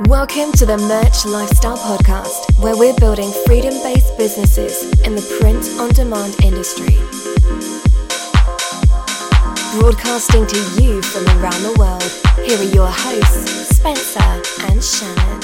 Welcome to the Merch Lifestyle Podcast, where we're building freedom-based businesses in the print-on-demand industry. Broadcasting to you from around the world, here are your hosts, Spencer and Shannon.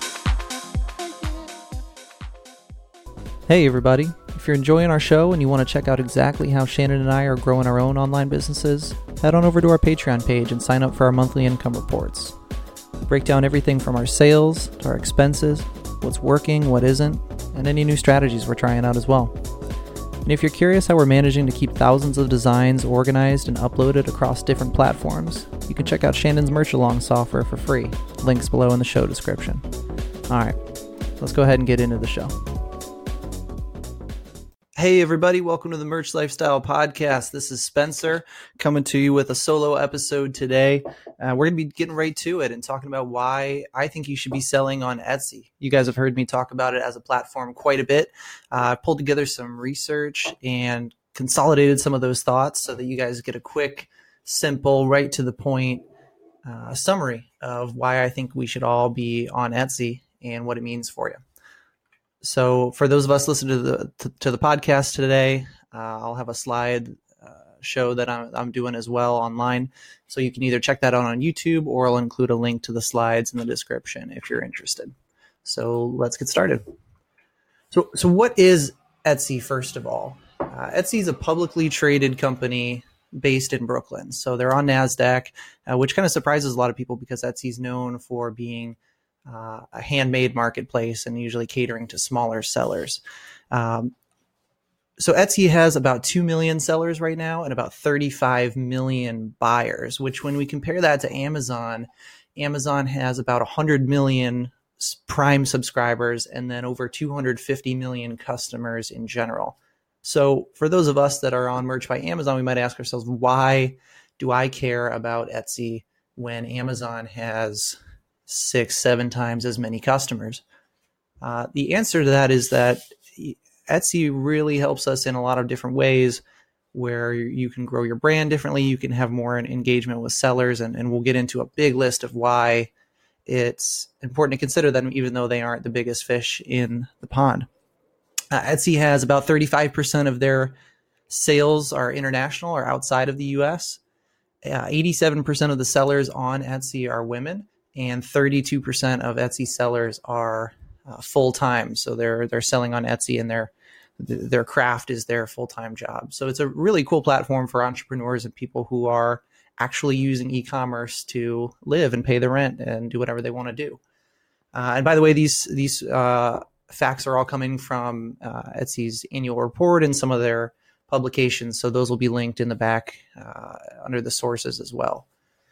Hey everybody, if you're enjoying our show and you want to check out exactly how Shannon and I are growing our own online businesses, head on over to our Patreon page and sign up for our monthly income reports. Break down everything from our sales to our expenses, what's working, what isn't, and any new strategies we're trying out as well. And if you're curious how we're managing to keep thousands of designs organized and uploaded across different platforms, you can check out Shannon's Merch Along software for free. Links below in the show description. Alright, let's go ahead and get into the show. Hey everybody, welcome to the Merch Lifestyle Podcast. This is Spencer coming to you with a solo episode today. We're going to be getting right to it and talking about why I think you should be selling on Etsy. You guys have heard me talk about it as a platform quite a bit. I pulled together some research and consolidated some of those thoughts so that you guys get a quick, simple, right to the point summary of why I think we should all be on Etsy and what it means for you. So for those of us listening to the podcast today, I'll have a slide show that I'm doing as well online. So you can either check that out on YouTube or I'll include a link to the slides in the description if you're interested. So let's get started. So what is Etsy, first of all? Etsy is a publicly traded company based in Brooklyn. So they're on NASDAQ, which kind of surprises a lot of people because Etsy is known for being a handmade marketplace and usually catering to smaller sellers. So Etsy has about 2 million sellers right now and about 35 million buyers, which when we compare that to Amazon, Amazon has about 100 million Prime subscribers and then over 250 million customers in general. So for those of us that are on Merch by Amazon, we might ask ourselves, why do I care about Etsy when Amazon has 6-7 times as many customers? The answer to that is that Etsy really helps us in a lot of different ways where you can grow your brand differently. You can have more engagement with sellers, and we'll get into a big list of why it's important to consider them, even though they aren't the biggest fish in the pond. Etsy has about 35% of their sales are international or outside of the US. 87% of the sellers on Etsy are women, and 32% of Etsy sellers are full-time. So they're selling on Etsy and their craft is their full-time job. So it's a really cool platform for entrepreneurs and people who are actually using e-commerce to live and pay the rent and do whatever they want to do. And by the way, these facts are all coming from Etsy's annual report and some of their publications. So those will be linked in the back under the sources as well.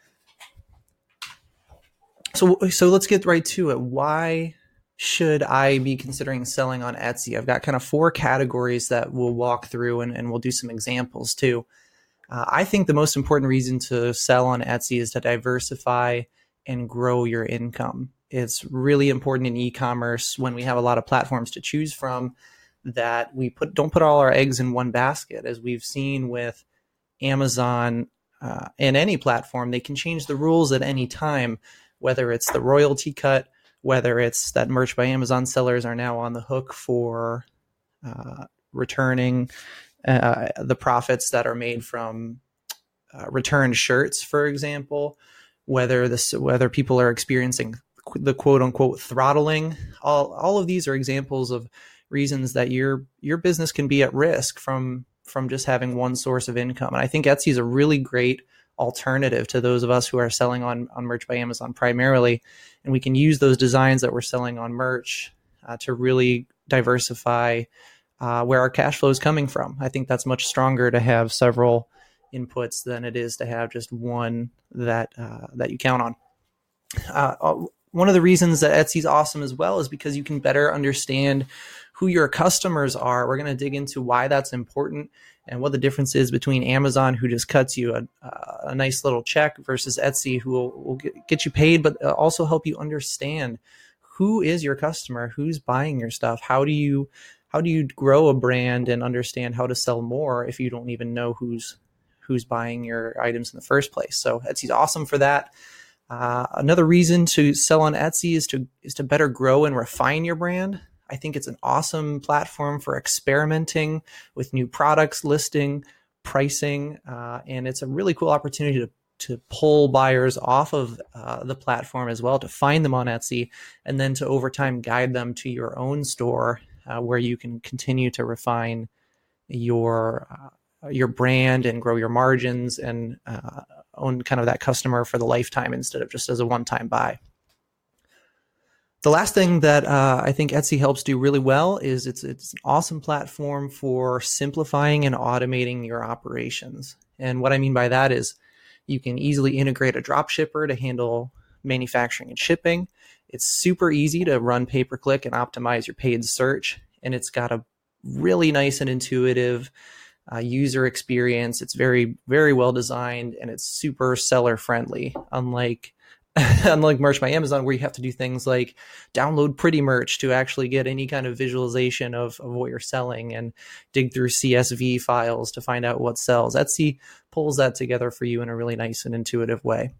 So let's get right to it. Why should I be considering selling on Etsy? I've got kind of 4 categories that we'll walk through and we'll do some examples too. I think the most important reason to sell on Etsy is to diversify and grow your income. It's really important in e-commerce when we have a lot of platforms to choose from that we don't put all our eggs in one basket. As we've seen with Amazon and any platform, they can change the rules at any time, whether it's the royalty cut, whether it's that Merch by Amazon sellers are now on the hook for returning the profits that are made from returned shirts, for example, whether people are experiencing the quote unquote throttling. All of these are examples of reasons that your business can be at risk from just having one source of income. And I think Etsy is a really great alternative to those of us who are selling on Merch by Amazon primarily. And we can use those designs that we're selling on Merch to really diversify where our cash flow is coming from. I think that's much stronger to have several inputs than it is to have just one that you count on. One of the reasons that Etsy is awesome as well is because you can better understand who your customers are. We're going to dig into why that's important and what the difference is between Amazon, who just cuts you a nice little check, versus Etsy, who will get you paid, but also help you understand who is your customer, who's buying your stuff. How do you grow a brand and understand how to sell more if you don't even know who's buying your items in the first place? So Etsy's awesome for that. Another reason to sell on Etsy is to better grow and refine your brand. I think it's an awesome platform for experimenting with new products, listing, pricing, and it's a really cool opportunity to pull buyers off of the platform as well, to find them on Etsy, and then to over time guide them to your own store where you can continue to refine your brand and grow your margins and own kind of that customer for the lifetime instead of just as a one-time buy. The last thing that I think Etsy helps do really well is it's an awesome platform for simplifying and automating your operations. And what I mean by that is you can easily integrate a drop shipper to handle manufacturing and shipping. It's super easy to run pay-per-click and optimize your paid search. And it's got a really nice and intuitive user experience. It's very, very well designed, and it's super seller friendly. Unlike Merch by Amazon, where you have to do things like download pretty merch to actually get any kind of visualization of what you're selling and dig through CSV files to find out what sells. Etsy pulls that together for you in a really nice and intuitive way.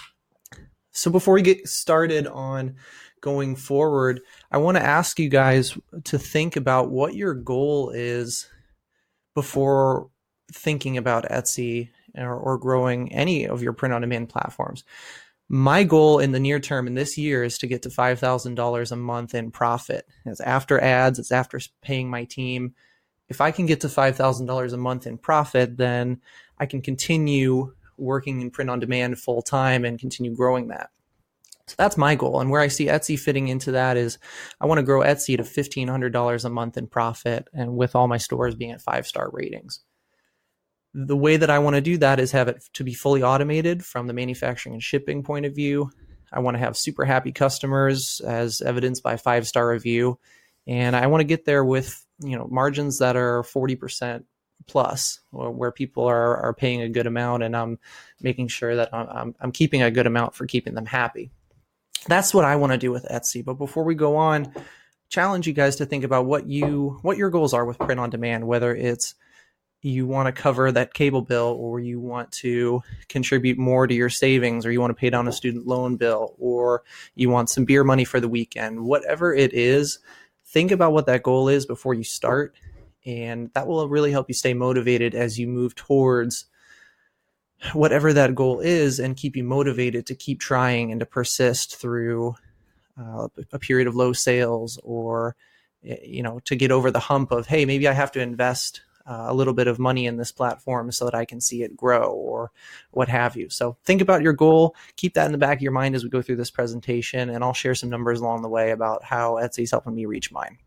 So before we get started on going forward, I want to ask you guys to think about what your goal is before thinking about Etsy or growing any of your print-on-demand platforms. My goal in the near term in this year is to get to $5,000 a month in profit. It's after ads, it's after paying my team. If I can get to $5,000 a month in profit, then I can continue working in print-on-demand full-time and continue growing that. So that's my goal. And where I see Etsy fitting into that is I want to grow Etsy to $1,500 a month in profit, and with all my stores being at 5-star ratings. The way that I want to do that is have it to be fully automated from the manufacturing and shipping point of view. I want to have super happy customers as evidenced by 5-star review. And I want to get there with, margins that are 40% plus, where people are paying a good amount, and I'm making sure that I'm keeping a good amount for keeping them happy. That's what I want to do with Etsy. But before we go on, challenge you guys to think about what your goals are with print on demand, whether it's you want to cover that cable bill, or you want to contribute more to your savings, or you want to pay down a student loan bill, or you want some beer money for the weekend. Whatever it is, think about what that goal is before you start, and that will really help you stay motivated as you move towards whatever that goal is, and keep you motivated to keep trying and to persist through a period of low sales, or to get over the hump of, hey, maybe I have to invest a little bit of money in this platform so that I can see it grow, or what have you. So think about your goal, keep that in the back of your mind as we go through this presentation, and I'll share some numbers along the way about how Etsy's helping me reach mine.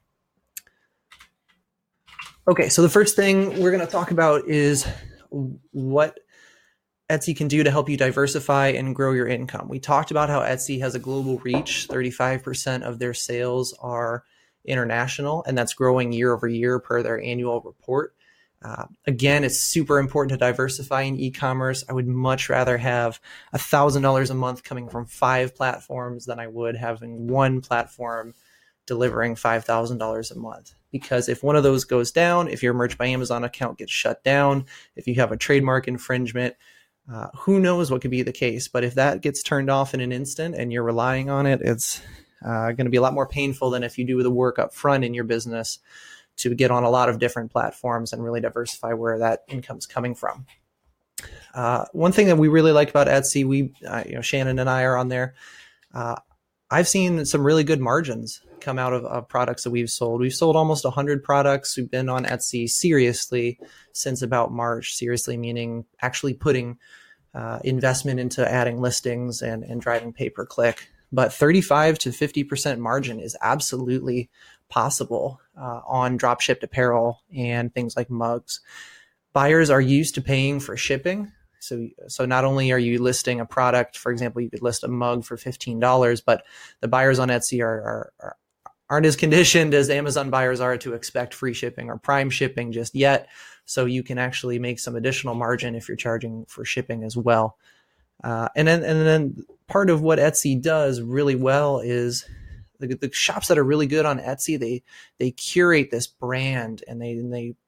Okay, so the first thing we're going to talk about is what Etsy can do to help you diversify and grow your income. We talked about how Etsy has a global reach. 35% of their sales are international, and that's growing year over year per their annual report. Again, it's super important to diversify in e-commerce. I would much rather have $1,000 a month coming from 5 platforms than I would having one platform delivering $5,000 a month. Because if one of those goes down, if your Merch by Amazon account gets shut down, if you have a trademark infringement, who knows what could be the case. But if that gets turned off in an instant and you're relying on it, it's going to be a lot more painful than if you do the work up front in your business to get on a lot of different platforms and really diversify where that income's coming from. One thing that we really like about Etsy, Shannon and I are on there. I've seen some really good margins come out of products that we've sold. We've sold almost 100 products. We've been on Etsy seriously since about March. Seriously meaning actually putting investment into adding listings and driving pay-per-click. But 35 to 50% margin is absolutely possible on drop-shipped apparel and things like mugs. Buyers are used to paying for shipping. So not only are you listing a product, for example, you could list a mug for $15, but the buyers on Etsy aren't as conditioned as Amazon buyers are to expect free shipping or prime shipping just yet. So you can actually make some additional margin if you're charging for shipping as well. And then part of what Etsy does really well is the shops that are really good on Etsy, they curate this brand, and they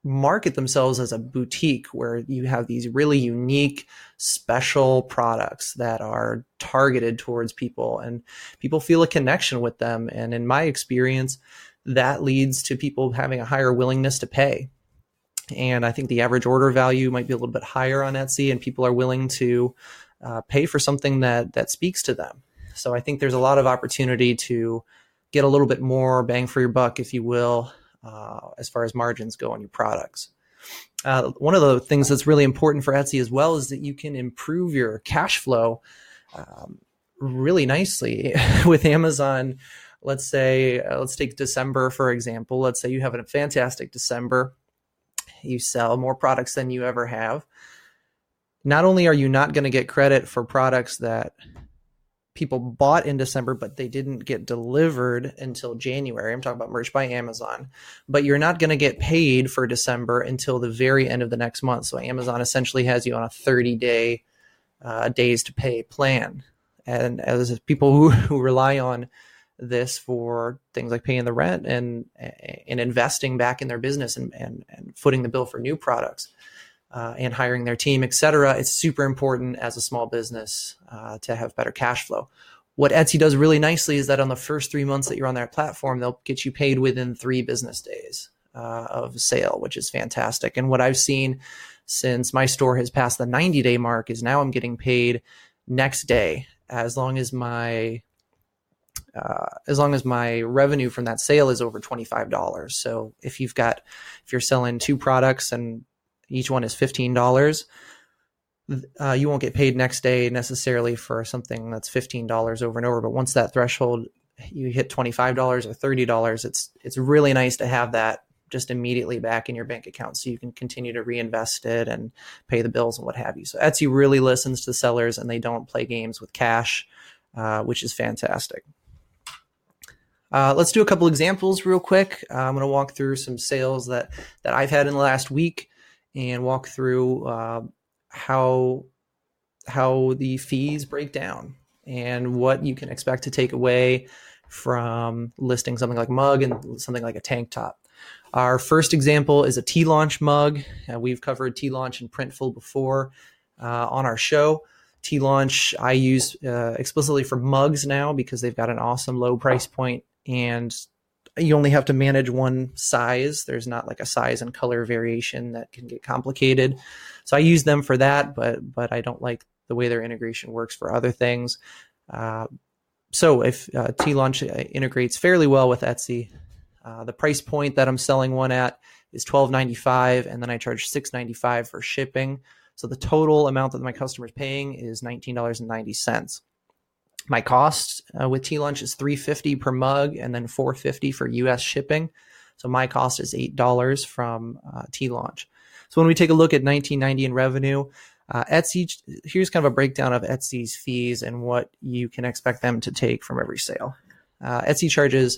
market themselves as a boutique where you have these really unique, special products that are targeted towards people and people feel a connection with them. And in my experience, that leads to people having a higher willingness to pay. And I think the average order value might be a little bit higher on Etsy, and people are willing to pay for something that speaks to them. So I think there's a lot of opportunity to get a little bit more bang for your buck, if you will, as far as margins go on your products. One of the things that's really important for Etsy as well is that you can improve your cash flow really nicely with Amazon. Let's say, let's take December, for example. Let's say you have a fantastic December. You sell more products than you ever have. Not only are you not going to get credit for products that people bought in December, but they didn't get delivered until January. I'm talking about Merch by Amazon, but you're not going to get paid for December until the very end of the next month. So Amazon essentially has you on a 30-day days to pay plan. And as people who rely on this for things like paying the rent and investing back in their business and footing the bill for new products, and hiring their team, et cetera, it's super important as a small business to have better cash flow. What Etsy does really nicely is that on the first 3 months that you're on their platform, they'll get you paid within 3 business days of sale, which is fantastic. And what I've seen since my store has passed the 90-day mark is now I'm getting paid next day, as long as my revenue from that sale is over $25. So if you're selling 2 products and each one is $15, you won't get paid next day necessarily for something that's $15 over and over. But once that threshold, you hit $25 or $30, it's really nice to have that just immediately back in your bank account so you can continue to reinvest it and pay the bills and what have you. So Etsy really listens to sellers, and they don't play games with cash, which is fantastic. Let's do a couple examples real quick. I'm going to walk through some sales that I've had in the last week, and walk through how the fees break down and what you can expect to take away from listing something like mug and something like a tank top. Our first example is a T-Launch mug. We've covered T-Launch and Printful before on our show. T-Launch I use explicitly for mugs now because they've got an awesome low price point, and you only have to manage one size. There's not like a size and color variation that can get complicated. So I use them for that, but I don't like the way their integration works for other things. So if T-Launch integrates fairly well with Etsy, the price point that I'm selling one at is $12.95, and then I charge $6.95 for shipping. So the total amount that my customer is paying is $19.90. My cost with T-Launch is $3.50 per mug, and then $4.50 for US shipping. So my cost is $8 from T-Launch. So when we take a look at $19.90 in revenue, Etsy, here's kind of a breakdown of Etsy's fees and what you can expect them to take from every sale. Etsy charges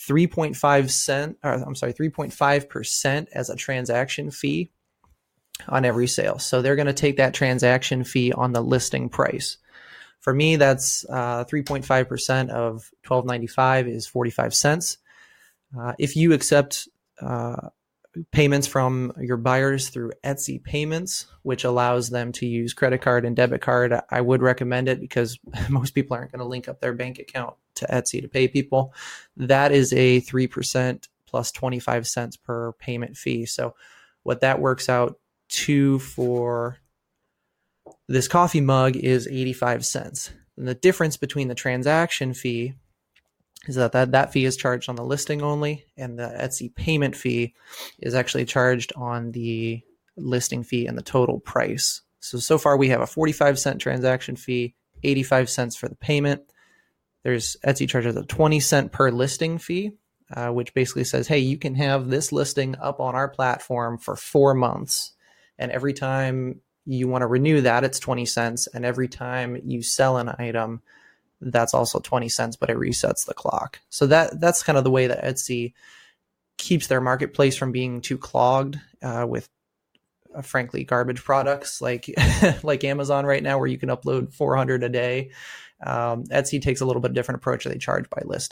3.5% as a transaction fee on every sale. So they're going to take that transaction fee on the listing price. For me, that's 3.5% of $12.95 is 45 cents. If you accept payments from your buyers through Etsy Payments, which allows them to use credit card and debit card, I would recommend it because most people aren't going to link up their bank account to Etsy to pay people. That is a 3% plus 25 cents per payment fee. So what that works out to for this coffee mug is 85 cents. And the difference between the transaction fee is that fee is charged on the listing only, and the Etsy payment fee is actually charged on the listing fee and the total price. So far we have a 45-cent transaction fee, 85 cents for the payment. There's Etsy charges a 20-cent per listing fee, which basically says, hey, you can have this listing up on our platform for 4 months. And every time you want to renew that, it's 20 cents. And every time you sell an item, that's also 20 cents, but it resets the clock. So that's kind of the way that Etsy keeps their marketplace from being too clogged with frankly garbage products like like Amazon right now, where you can upload 400 a day. Etsy takes a little bit different approach. They charge by listing.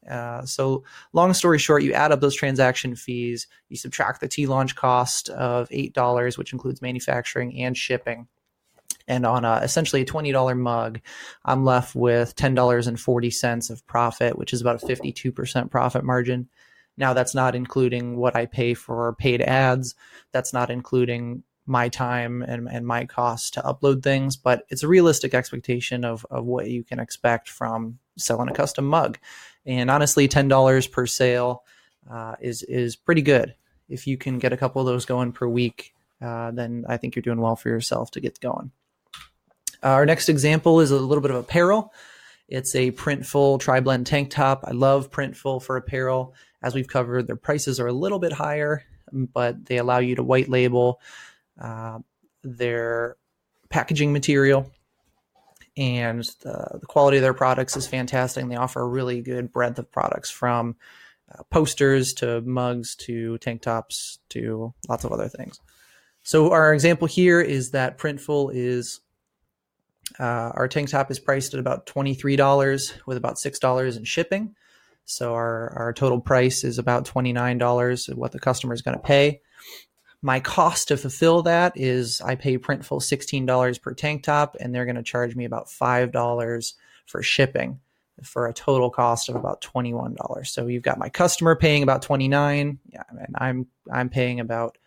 So long story short, you add up those transaction fees, you subtract the T-launch cost of $8, which includes manufacturing and shipping. And on essentially a $20 mug, I'm left with $10.40 of profit, which is about a 52% profit margin. Now, that's not including what I pay for paid ads. That's not including my time and my cost to upload things, but it's a realistic expectation of what you can expect from selling a custom mug. And honestly, $10 per sale is pretty good. If you can get a couple of those going per week, then I think you're doing well for yourself to get going. Our next example is a little bit of apparel. It's a Printful tri-blend tank top. I love Printful for apparel. As we've covered, their prices are a little bit higher, but they allow you to white label their packaging material, and the quality of their products is fantastic. And they offer a really good breadth of products, from posters to mugs to tank tops to lots of other things. So our example here is that Printful is our tank top is priced at about $23 with about $6 in shipping. So our total price is about $29, what the customer is going to pay. My cost to fulfill that is I pay Printful $16 per tank top, and they're going to charge me about $5 for shipping, for a total cost of about $21. So you've got my customer paying about $29, and I'm paying about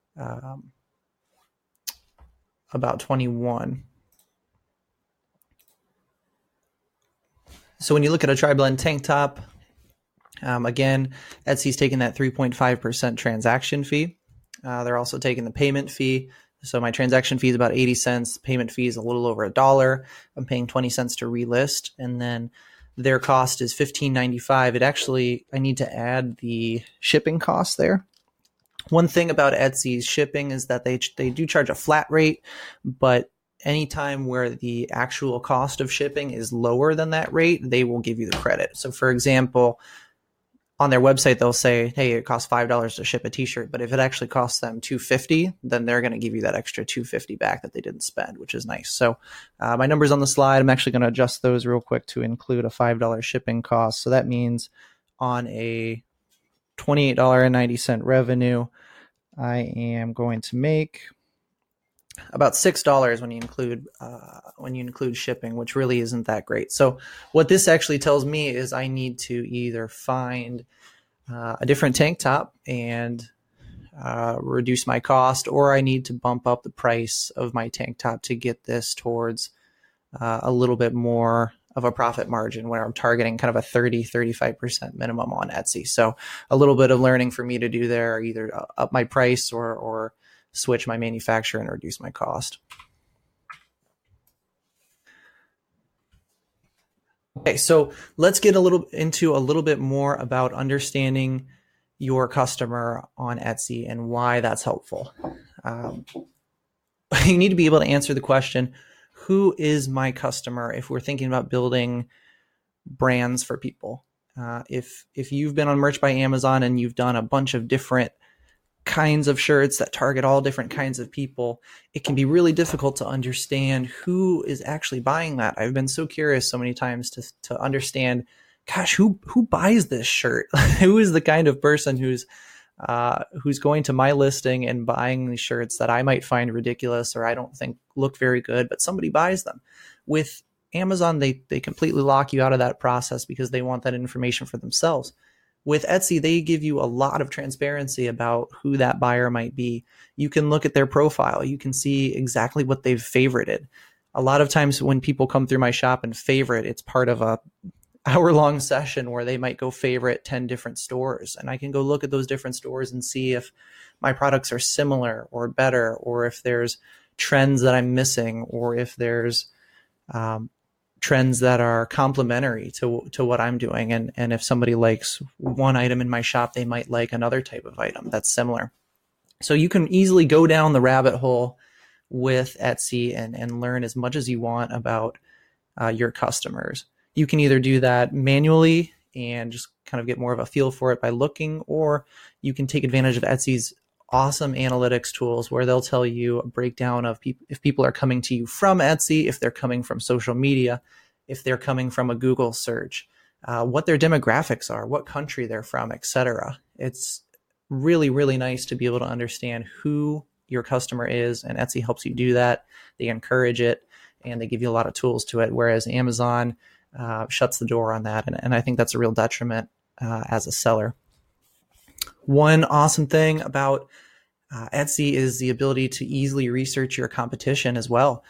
$21. So when you look at a tri-blend tank top, again, Etsy's taking that 3.5% transaction fee. They're also taking the payment fee. So my transaction fee is about 80 cents. Payment fee is a little over $1. I'm paying 20 cents to relist. And then their cost is $15.95. I need to add the shipping cost there. One thing about Etsy's shipping is that they do charge a flat rate, but anytime where the actual cost of shipping is lower than that rate, they will give you the credit. So for example, on their website, they'll say, hey, it costs $5 to ship a t-shirt, but if it actually costs them $2.50, then they're going to give you that extra $2.50 back that they didn't spend, which is nice. So my numbers on the slide, I'm actually going to adjust those real quick to include a $5 shipping cost. So that means on a $28.90 revenue, I am going to make about $6 when you include shipping, which really isn't that great. So what this actually tells me is I need to either find a different tank top and reduce my cost, or I need to bump up the price of my tank top to get this towards a little bit more of a profit margin, where I'm targeting kind of a 30-35% minimum on Etsy. So a little bit of learning for me to do there, either up my price or switch my manufacturer and reduce my cost. Okay, so let's get into a little bit more about understanding your customer on Etsy and why that's helpful. You need to be able to answer the question, who is my customer, if we're thinking about building brands for people. If you've been on Merch by Amazon and you've done a bunch of different kinds of shirts that target all different kinds of people, it can be really difficult to understand who is actually buying that. I've been so curious so many times to understand, gosh, who buys this shirt? Who is the kind of person who's going to my listing and buying these shirts that I might find ridiculous or I don't think look very good, but somebody buys them. With Amazon, they completely lock you out of that process because they want that information for themselves. With Etsy, they give you a lot of transparency about who that buyer might be. You can look at their profile. You can see exactly what they've favorited. A lot of times when people come through my shop and favorite, it's part of a hour-long session where they might go favorite 10 different stores. And I can go look at those different stores and see if my products are similar or better, or if there's trends that I'm missing, or if there's trends that are complementary to what I'm doing. And if somebody likes one item in my shop, they might like another type of item that's similar. So you can easily go down the rabbit hole with Etsy and learn as much as you want about your customers. You can either do that manually and just kind of get more of a feel for it by looking, or you can take advantage of Etsy's awesome analytics tools where they'll tell you a breakdown of if people are coming to you from Etsy, if they're coming from social media, if they're coming from a Google search, what their demographics are, what country they're from, etc. It's really, really nice to be able to understand who your customer is, and Etsy helps you do that. They encourage it, and they give you a lot of tools to it, whereas Amazon shuts the door on that, and I think that's a real detriment as a seller. One awesome thing about Etsy is the ability to easily research your competition as well.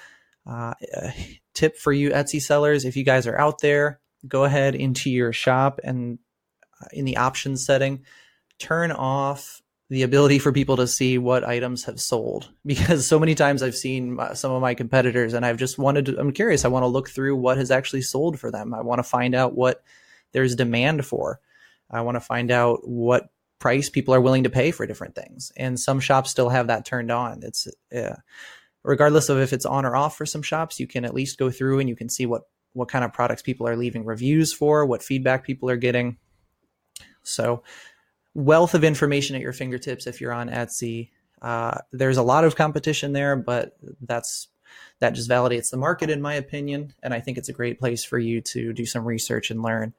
Tip for you Etsy sellers, if you guys are out there, go ahead into your shop and in the options setting, turn off the ability for people to see what items have sold, because so many times I've seen some of my competitors and I'm curious. I want to look through what has actually sold for them. I want to find out what there's demand for. I want to find out what price people are willing to pay for different things. And some shops still have that turned on. It's regardless of if it's on or off for some shops, you can at least go through and you can see what kind of products people are leaving reviews for, what feedback people are getting. So wealth of information at your fingertips if you're on Etsy. There's a lot of competition there, but that just validates the market, in my opinion. And I think it's a great place for you to do some research and learn.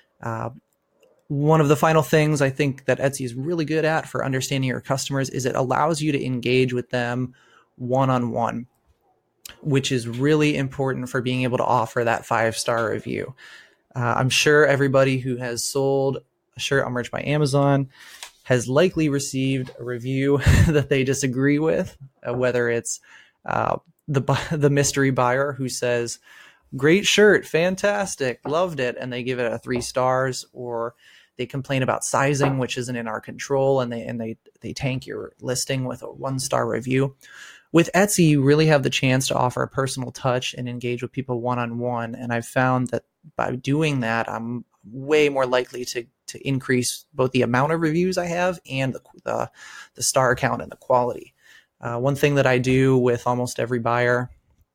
One of the final things I think that Etsy is really good at for understanding your customers is it allows you to engage with them one-on-one, which is really important for being able to offer that 5-star review. I'm sure everybody who has sold a shirt on Merch by Amazon has likely received a review that they disagree with, whether it's the mystery buyer who says, "Great shirt, fantastic, loved it," and they give it a 3 stars, or they complain about sizing, which isn't in our control, and they tank your listing with a 1-star review. With Etsy, you really have the chance to offer a personal touch and engage with people one-on-one. And I've found that by doing that, I'm way more likely to increase both the amount of reviews I have and the star count and the quality. One thing that I do with almost every buyer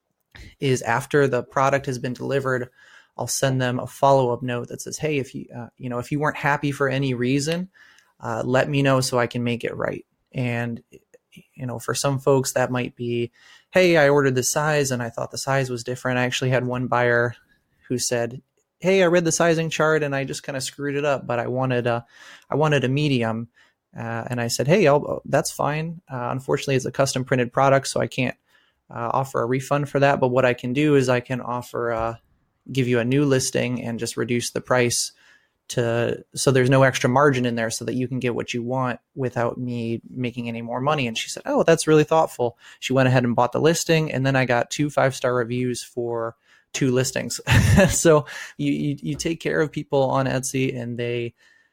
is after the product has been delivered, I'll send them a follow-up note that says, "Hey, if you weren't happy for any reason, let me know so I can make it right." And for some folks that might be, "Hey, I ordered this size and I thought the size was different." I actually had one buyer who said, "Hey, I read the sizing chart and I just kind of screwed it up, but I wanted a medium." And I said, "Hey, that's fine. Unfortunately, it's a custom printed product, so I can't offer a refund for that. But what I can do is I can give you a new listing and just reduce the price so there's no extra margin in there so that you can get what you want without me making any more money." And she said, "Oh, that's really thoughtful." She went ahead and bought the listing, and then I got 2 5-star reviews for 2 listings. So you take care of people on Etsy, and they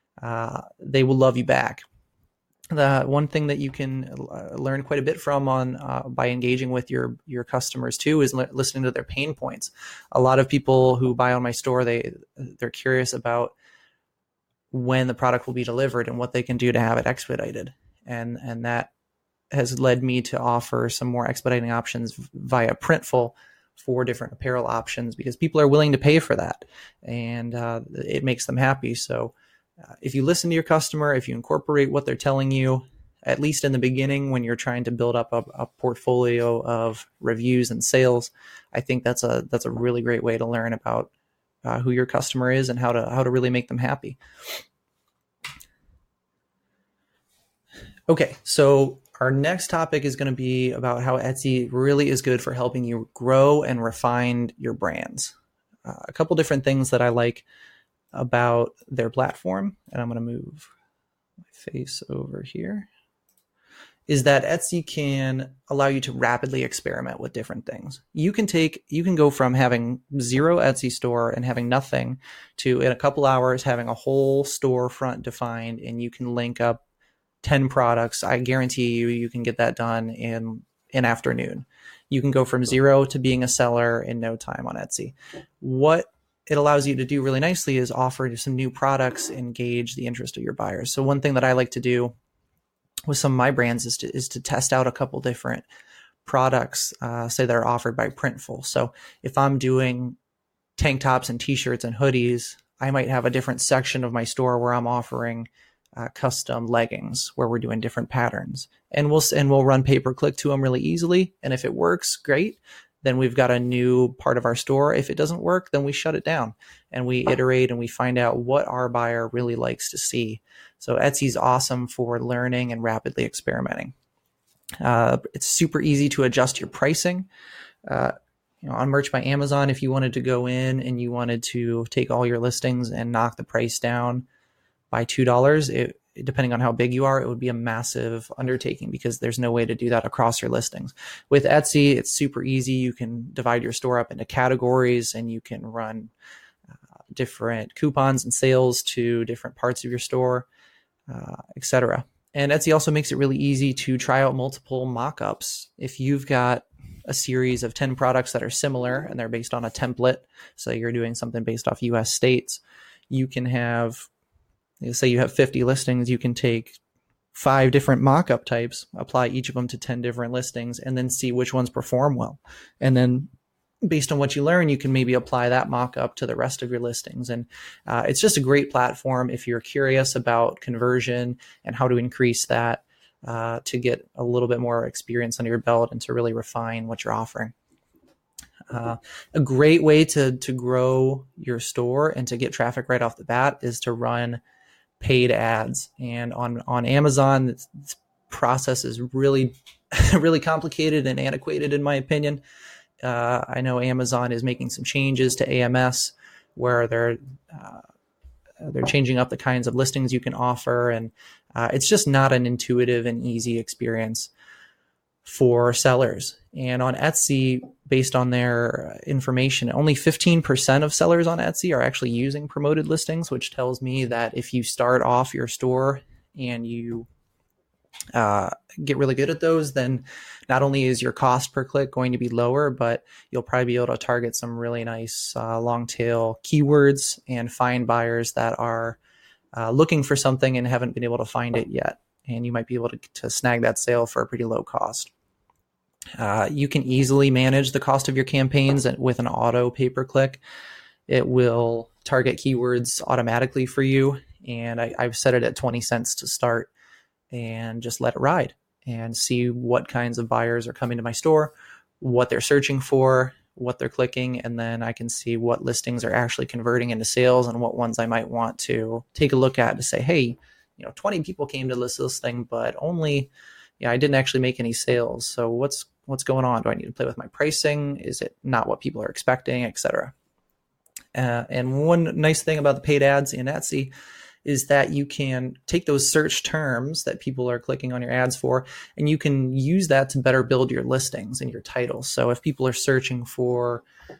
will love you back. The one thing that you can learn quite a bit from by engaging with your customers too is listening to their pain points. A lot of people who buy on my store, they're curious about when the product will be delivered and what they can do to have it expedited, and that has led me to offer some more expediting options via Printful for different apparel options, because people are willing to pay for that, and it makes them happy. So if you listen to your customer, if you incorporate what they're telling you, at least in the beginning when you're trying to build up a portfolio of reviews and sales, I think that's a really great way to learn about who your customer is and how to really make them happy. Okay, so our next topic is going to be about how Etsy really is good for helping you grow and refine your brands. A couple different things that I like about their platform, and I'm going to move my face over here, is that Etsy can allow you to rapidly experiment with different things. You can go from having 0 Etsy store and having nothing to, in a couple hours, having a whole storefront defined, and you can link up 10 products. I guarantee you can get that done in an afternoon. You can go from 0 to being a seller in no time on Etsy. What it allows you to do really nicely is offer some new products, engage the interest of your buyers. So one thing that I like to do with some of my brands is to test out a couple different products, say that are offered by Printful. So if I'm doing tank tops and t-shirts and hoodies, I might have a different section of my store where I'm offering custom leggings, where we're doing different patterns, and we'll run pay-per-click to them really easily. And if it works, great. then we've got a new part of our store. If it doesn't work, then we shut it down and we iterate and we find out what our buyer really likes to see. So Etsy's awesome for learning and rapidly experimenting. It's super easy to adjust your pricing. On Merch by Amazon, if you wanted to go in and you wanted to take all your listings and knock the price down by $2, depending on how big you are, it would be a massive undertaking because there's no way to do that across your listings. With Etsy, it's super easy. You can divide your store up into categories and you can run different coupons and sales to different parts of your store, etc. And Etsy also makes it really easy to try out multiple mock-ups. If you've got a series of 10 products that are similar and they're based on a template, so you're doing something based off US states, you can have, say you have 50 listings, you can take 5 different mock-up types, apply each of them to 10 different listings, and then see which ones perform well. And then based on what you learn, you can maybe apply that mock-up to the rest of your listings. And it's just a great platform if you're curious about conversion and how to increase that, to get a little bit more experience under your belt and to really refine what you're offering. A great way to grow your store and to get traffic right off the bat is to run paid ads. And on Amazon, this process is really, really complicated and antiquated, in my opinion. I know Amazon is making some changes to AMS where they're changing up the kinds of listings you can offer, and it's just not an intuitive and easy experience for sellers. And on Etsy, based on their information, only 15% of sellers on Etsy are actually using promoted listings, which tells me that if you start off your store and you get really good at those, then not only is your cost per click going to be lower, but you'll probably be able to target some really nice long tail keywords and find buyers that are looking for something and haven't been able to find it yet. And you might be able to snag that sale for a pretty low cost. You can easily manage the cost of your campaigns with an auto pay-per-click. It will target keywords automatically for you. And I've set it at 20 cents to start and just let it ride and see what kinds of buyers are coming to my store, what they're searching for, what they're clicking, and then I can see what listings are actually converting into sales and what ones I might want to take a look at to say, hey, 20 people came to this listing, but only, I didn't actually make any sales. So what's going on? Do I need to play with my pricing? Is it not what people are expecting, etc.? And one nice thing about the paid ads in Etsy is that you can take those search terms that people are clicking on your ads for, and you can use that to better build your listings and your titles. So if people are searching for,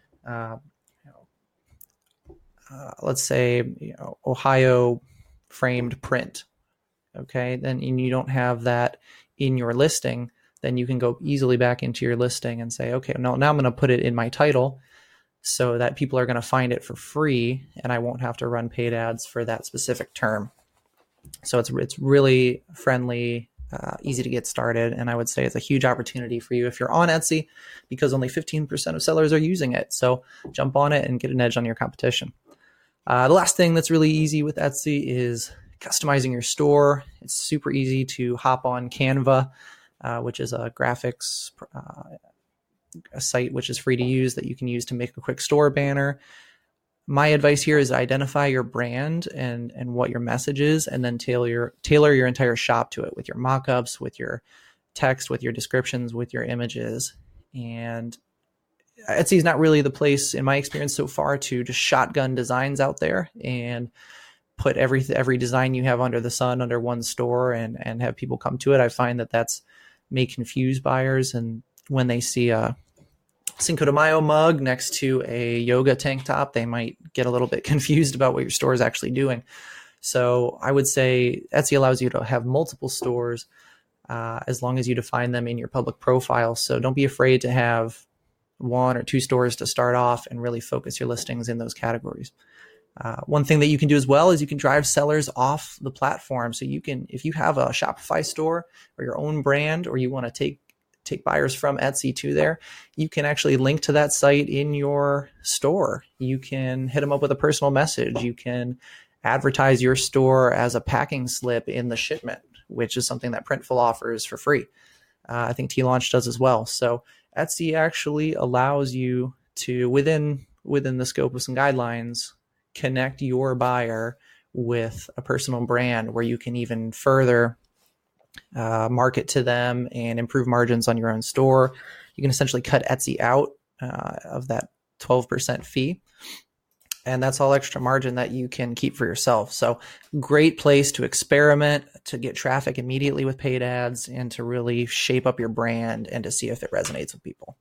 let's say, Ohio framed print, okay, then you don't have that in your listing, then you can go easily back into your listing and say, okay, now I'm going to put it in my title so that people are going to find it for free and I won't have to run paid ads for that specific term. So it's really friendly, easy to get started. And I would say it's a huge opportunity for you if you're on Etsy because only 15% of sellers are using it. So jump on it and get an edge on your competition. The last thing that's really easy with Etsy is customizing your store. It's super easy to hop on Canva, which is a graphics a site which is free to use that you can use to make a quick store banner. My advice here is identify your brand and what your message is, and then tailor your entire shop to it with your mockups, with your text, with your descriptions, with your images. And Etsy is not really the place, in my experience so far, to just shotgun designs out there and put every design you have under the sun under one store and have people come to it. I find that may confuse buyers, and when they see a Cinco de Mayo mug next to a yoga tank top, they might get a little bit confused about what your store is actually doing. So I would say Etsy allows you to have multiple stores as long as you define them in your public profile. So don't be afraid to have 1 or 2 stores to start off and really focus your listings in those categories. One thing that you can do as well is you can drive sellers off the platform. So you can, if you have a Shopify store or your own brand, or you want to take buyers from Etsy to there, you can actually link to that site in your store. You can hit them up with a personal message. You can advertise your store as a packing slip in the shipment, which is something that Printful offers for free. I think T-Launch does as well. So Etsy actually allows you to, within the scope of some guidelines, connect your buyer with a personal brand where you can even further market to them and improve margins on your own store. You can essentially cut Etsy out of that 12% fee. And that's all extra margin that you can keep for yourself. So great place to experiment, to get traffic immediately with paid ads, and to really shape up your brand and to see if it resonates with people.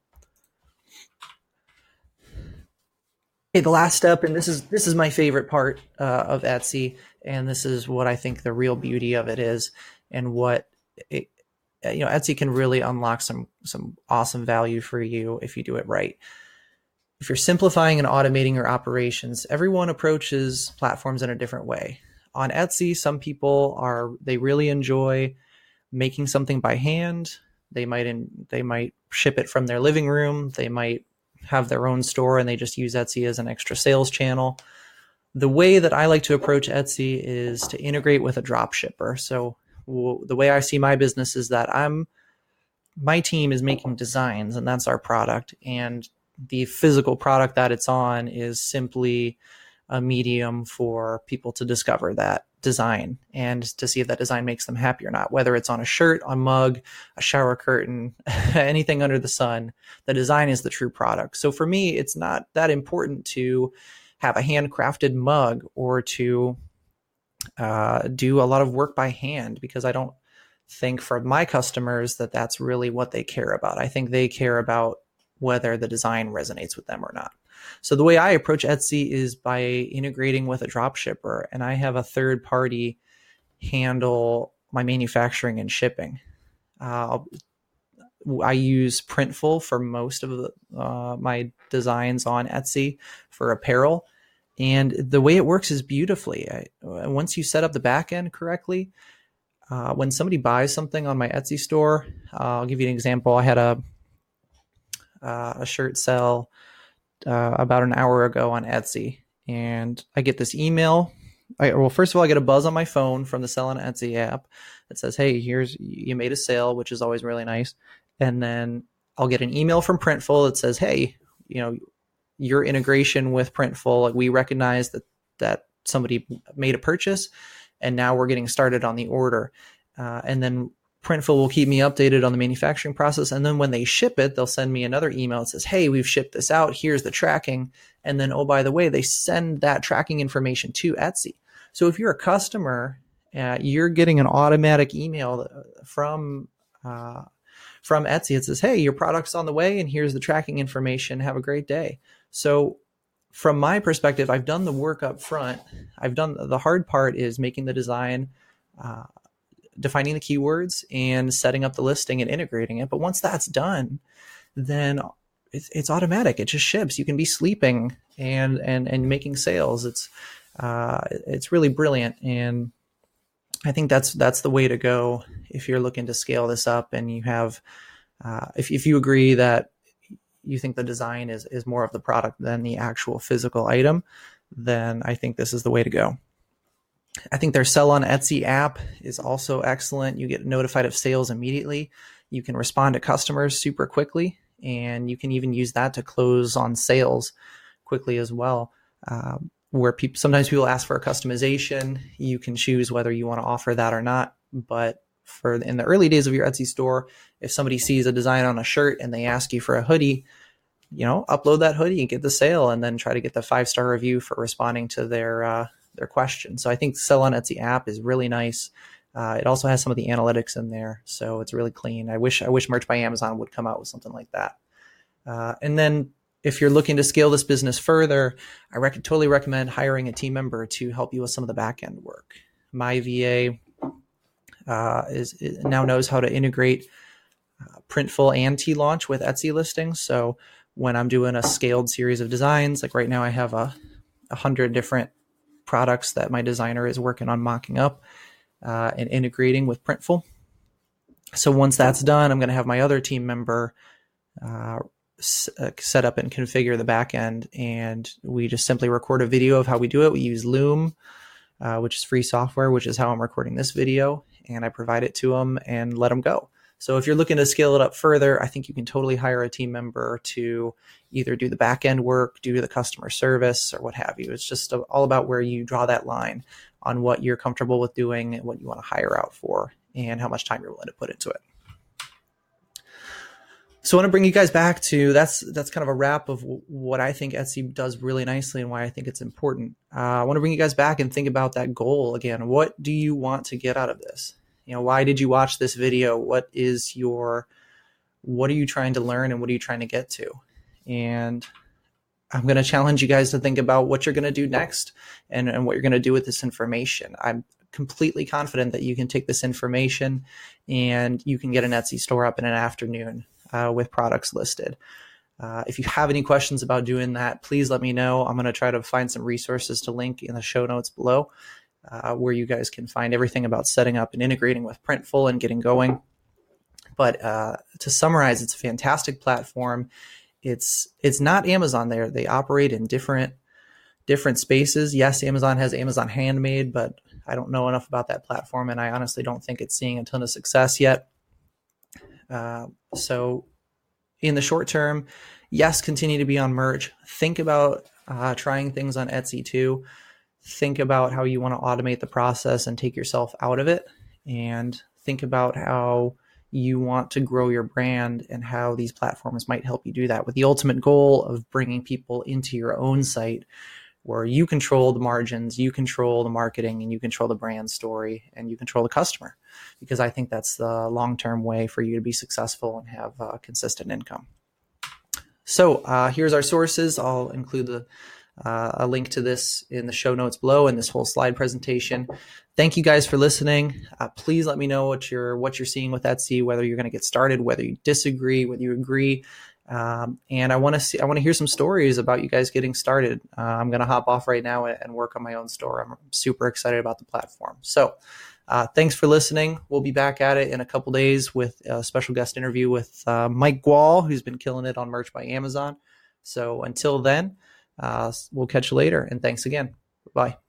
Okay, the last step, and this is my favorite part of Etsy, and this is what I think the real beauty of it is, and what Etsy can really unlock some awesome value for you if you do it right. If you're simplifying and automating your operations, everyone approaches platforms in a different way. On Etsy, some people they really enjoy making something by hand. They might ship it from their living room. They might have their own store and they just use Etsy as an extra sales channel. The way that I like to approach Etsy is to integrate with a drop shipper. So the way I see my business is that my team is making designs, and that's our product. And the physical product that it's on is simply a medium for people to discover that design and to see if that design makes them happy or not. Whether it's on a shirt, a mug, a shower curtain, anything under the sun, the design is the true product. So for me, it's not that important to have a handcrafted mug or to do a lot of work by hand, because I don't think for my customers that that's really what they care about. I think they care about whether the design resonates with them or not. So the way I approach Etsy is by integrating with a drop shipper, and I have a third party handle my manufacturing and shipping. I use Printful for most of my designs on Etsy for apparel. And the way it works is beautifully. Once you set up the back end correctly, when somebody buys something on my Etsy store, I'll give you an example. I had a shirt sell about an hour ago on Etsy, and I get this email. First of all, I get a buzz on my phone from the Sell on Etsy app that says, "Hey, you made a sale," which is always really nice. And then I'll get an email from Printful that says, "Hey, your integration with Printful, like, we recognize that somebody made a purchase, and now we're getting started on the order." And then Printful will keep me updated on the manufacturing process. And then when they ship it, they'll send me another email that says, "Hey, we've shipped this out. Here's the tracking." And then, oh, by the way, they send that tracking information to Etsy. So if you're a customer, you're getting an automatic email from Etsy. It says, "Hey, your product's on the way, and here's the tracking information. Have a great day." So from my perspective, I've done the work up front. The hard part is making the design, defining the keywords, and setting up the listing and integrating it. But once that's done, then it's automatic. It just ships. You can be sleeping and making sales. It's really brilliant. And I think that's the way to go if you're looking to scale this up, and you have, if you agree that you think the design is more of the product than the actual physical item, then I think this is the way to go. I think their Sell on Etsy app is also excellent. You get notified of sales immediately. You can respond to customers super quickly, and you can even use that to close on sales quickly as well. Sometimes people ask for a customization. You can choose whether you want to offer that or not. But in the early days of your Etsy store, if somebody sees a design on a shirt and they ask you for a hoodie, upload that hoodie and get the sale, and then try to get the 5-star review for responding to their question. So I think Sell on Etsy app is really nice. It also has some of the analytics in there, so it's really clean. I wish Merch by Amazon would come out with something like that. And then if you're looking to scale this business further, I totally recommend hiring a team member to help you with some of the back end work. My VA now knows how to integrate Printful and T-Launch with Etsy listings. So when I'm doing a scaled series of designs, like right now I have 100 different products that my designer is working on mocking up and integrating with Printful. So once that's done, I'm going to have my other team member set up and configure the back end, and we just simply record a video of how we do it. We use Loom, which is free software, which is how I'm recording this video, and I provide it to them and let them go. So if you're looking to scale it up further, I think you can totally hire a team member to either do the back end work, do the customer service, or what have you. It's just all about where you draw that line on what you're comfortable with doing and what you want to hire out for and how much time you're willing to put into it. So I want to bring you guys back to that's kind of a wrap of what I think Etsy does really nicely and why I think it's important. I want to bring you guys back and think about that goal again. What do you want to get out of this? Why did you watch this video? What are you trying to learn and what are you trying to get to? And I'm going to challenge you guys to think about what you're going to do next and what you're going to do with this information. I'm completely confident that you can take this information and you can get an Etsy store up in an afternoon with products listed. If you have any questions about doing that, please let me know. I'm going to try to find some resources to link in the show notes below where you guys can find everything about setting up and integrating with Printful and getting going. But to summarize, it's a fantastic platform. It's not Amazon there. They operate in different spaces. Yes, Amazon has Amazon Handmade, but I don't know enough about that platform, and I honestly don't think it's seeing a ton of success yet. So in the short term, yes, continue to be on merch. Think about trying things on Etsy too. Think about how you want to automate the process and take yourself out of it. And think about how you want to grow your brand and how these platforms might help you do that, with the ultimate goal of bringing people into your own site where you control the margins, you control the marketing, and you control the brand story, and you control the customer, because I think that's the long-term way for you to be successful and have consistent income. So here's our sources. I'll include a link to this in the show notes below and this whole slide presentation. Thank you guys for listening. Please let me know what you're seeing with Etsy, whether you're going to get started, whether you disagree, whether you agree. And I want to hear some stories about you guys getting started. I'm going to hop off right now and work on my own store. I'm super excited about the platform. So thanks for listening. We'll be back at it in a couple days with a special guest interview with Mike Gual, who's been killing it on Merch by Amazon. So until then, we'll catch you later. And thanks again. Bye.